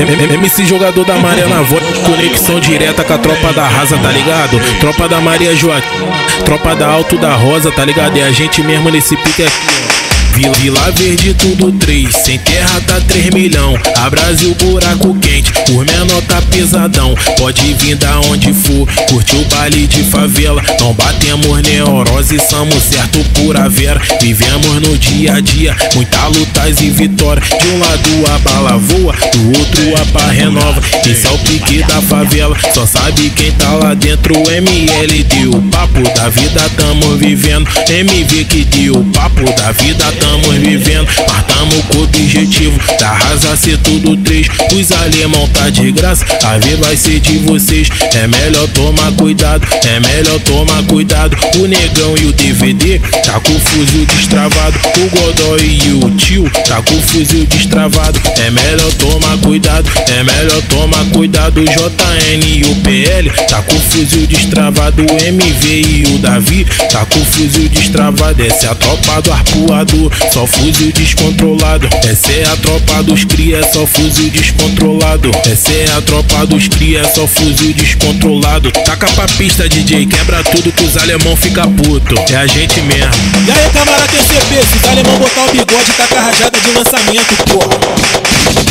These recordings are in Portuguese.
MC jogador da Maria na voz, conexão direta com a tropa da Rasa, tá ligado? Tropa da Maria Joaquim, tropa da Alto da Rosa, tá ligado? É a gente mesmo nesse pique aqui, ó. Vila Verde tudo 3, sem terra tá 3 milhão. A Brasil buraco quente, por menor tá pesadão. Pode vir da onde for, curte o baile de favela. Não batemos neurose, somos certo pura vera. Vivemos no dia a dia, muita lutas e vitória. De um lado a bala voa, do outro a pá renova. Esse é o pique da favela, só sabe quem tá lá dentro. ML deu o papo da vida, tamo vivendo. MV que deu o papo da vida, tamo vivendo. Partamos com o objetivo da Rasa ser tudo 3. Os alemão tá de graça, a ver vai ser de vocês. É melhor tomar cuidado, é melhor tomar cuidado. O negão e o DVD tá com o fuzil destravado. O Godoy e o tio tá com o fuzil destravado. É melhor tomar cuidado, é melhor tomar cuidado. O JN e o PL tá com o fuzil destravado. O MV e o Davi tá com o fuzil destravado. Essa é a tropa do arpoador, só fuzil descontrolado. Essa é a tropa dos cria, só fuzil descontrolado. Essa é a tropa dos cria, só fuzil descontrolado. Taca pra pista, DJ, quebra tudo que os alemão fica puto. É a gente mesmo. E aí, camarada TCP, se os alemão botar o bigode, taca a rajada de lançamento, porra.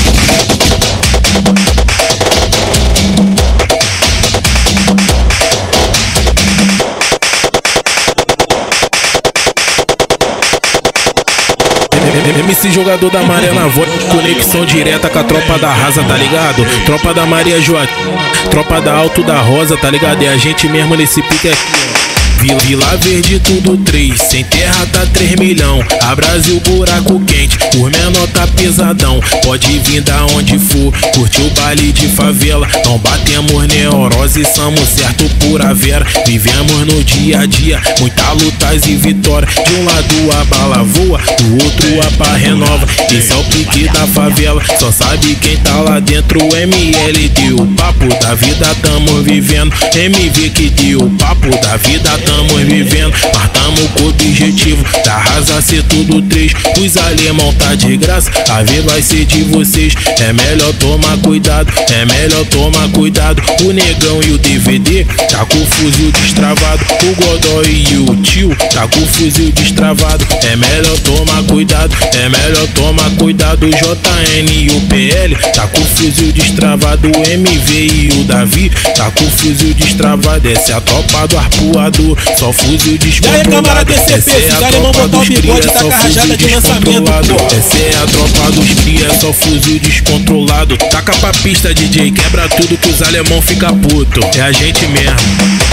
MC jogador da Maria na voz, conexão direta com a tropa da Rasa, tá ligado? Tropa da Maria Joaquim, tropa da Alto da Rosa, tá ligado? É a gente mesmo nesse pique aqui, ó. Vila Verde tudo 3, sem terra tá 3 milhão. A Brasil buraco quente, por menor tá pesadão. Pode vir da onde for, curte o baile de favela. Não batemos neurose, somos certo pura vera. Vivemos no dia a dia, muita lutas e vitória. De um lado a bala voa, do outro a pá renova. Esse é o pique da favela, só sabe quem tá lá dentro. ML deu o papo da vida, tamo vivendo. MV que deu o papo da vida, tamo vivendo. Partamos com o objetivo da Rasa ser tudo 3. Os alemão tá de graça, a ver vai ser de vocês. É melhor tomar cuidado, é melhor tomar cuidado. O negão e o DVD tá com o fuzil destravado. O Godoy e o tio tá com o fuzil destravado. É melhor tomar cuidado, é melhor tomar cuidado. O JN e o PL tá com o fuzil destravado. O MV e o Davi tá com o fuzil destravado. Essa é a tropa do arpoador, só fuzil descontrolado. E aí, camarada TCP, se os alemão botar o bigode, taca a rajada de lançamento, porra. Essa é a tropa dos cria, só fuzil descontrolado. Taca pra pista, DJ, quebra tudo que os alemão fica puto. É a gente mesmo.